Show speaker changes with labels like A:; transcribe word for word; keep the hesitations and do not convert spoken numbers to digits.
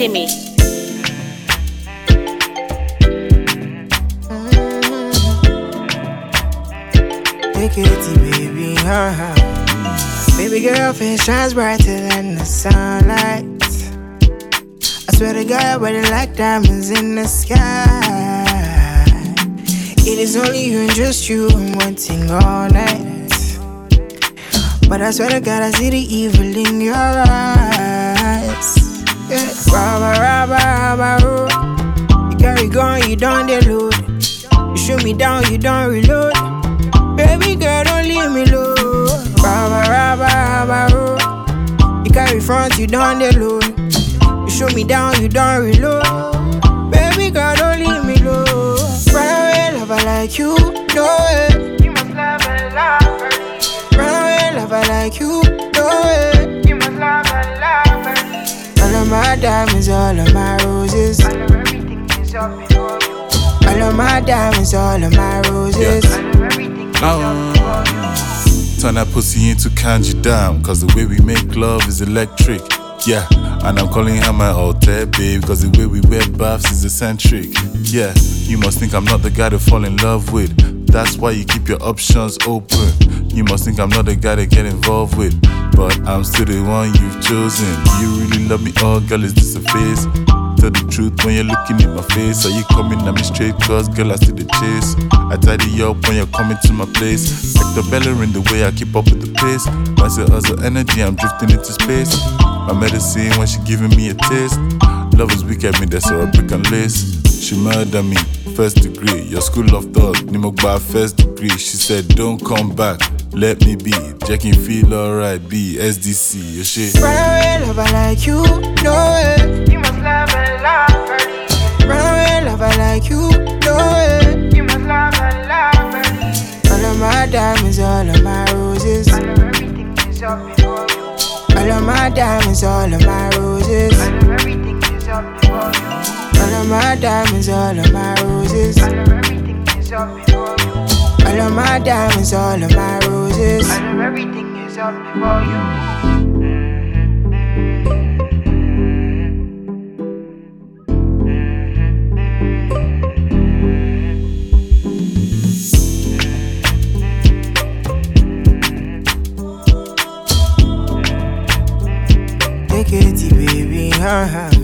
A: Timmy.
B: Take it easy, baby, uh-huh. Baby girl, face shines brighter than the sunlight. I swear to God, but it like diamonds in the sky. It is only you and just you I'm wanting all night. But I swear to God, I see the evil in your eyes. Yeah. Rabba, rabba, rabba, oh. You carry gun, you don't deload. You shoot me down, you don't reload. Baby girl, don't leave me low. Rabba, rabba, rabba, oh. You carry front, you don't deload. You shoot me down, you don't reload. Baby girl, don't leave me low. Run away, lover like you, no way. You must love and love her. Run away, lover like you, no way. You must love and love her. All of my diamonds, all of my roses. All of everything is up before you. All of my diamonds, all of my roses.
C: Yeah.
B: All of everything is
C: Oh.
B: up before you.
C: Turn that pussy into kanji dam, cause the way we make love is electric. Yeah, and I'm calling her my alter babe, cause the way we wear baths is eccentric. Yeah, you must think I'm not the guy to fall in love with. That's why you keep your options open. You must think I'm not the guy to get involved with, but I'm still the one you've chosen. You really love me, oh girl, is this a phase? Tell the truth when you're looking in my face. Are you coming at me straight, cause girl, I see the chase. I tidy you up when you're coming to my place. Like the bell in the way I keep up with the pace. Once it hustle energy, I'm drifting into space. My medicine when she giving me a taste. Love is weak at me, that's her brick and lace. She murder me, first degree. Your school of thought, Nimogba first degree. She said, don't come back, let me be. Jackie feel alright, be S D C, your shit.
B: Run away, lover like you, no way. You must love and love her. Run away, lover like you, no way. You must love and love her. All of my diamonds, all of my roses. All of everything is up before you. All of my diamonds, all of my roses. All of everything is up before you. All of my diamonds, all of my roses. All of everything is up before you. All of my diamonds, all of my roses. All of everything is up before you. Take it easy, baby, uh-huh.